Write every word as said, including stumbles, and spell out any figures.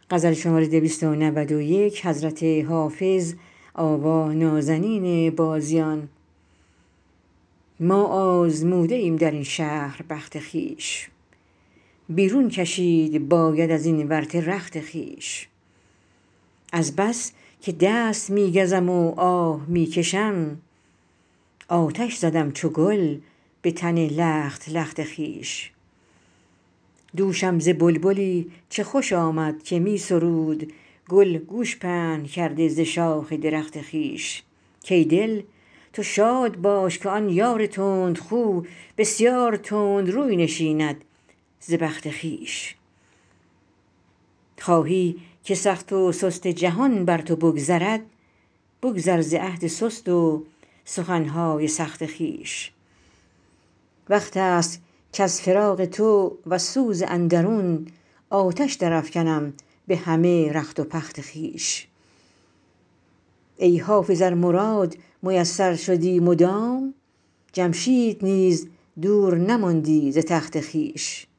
ما آزموده ایم در این شهر بخت خویش بیرون کشید باید از این ورطه رخت خویش از بس که دست می گزم و آه می کشم آتش زدم چو گل به تن لخت لخت خویش دوشم ز بلبلی چه خوش آمد که می سرود گل گوش پهن کرده ز شاخ درخت خویش کای دل تو شاد باش که آن یار تندخو بسیار تندروی نشیند ز بخت خویش خواهی که سخت و سست جهان بر تو بگذرد بگذر ز عهد سست و سخن های سخت خویش وقت است کز فراق تو وز سوز اندرون آتش درافکنم به همه رخت و پخت خویش ای حافظ ار مراد میسر شدی مدام جمشید نیز دور نماندی ز تخت خویش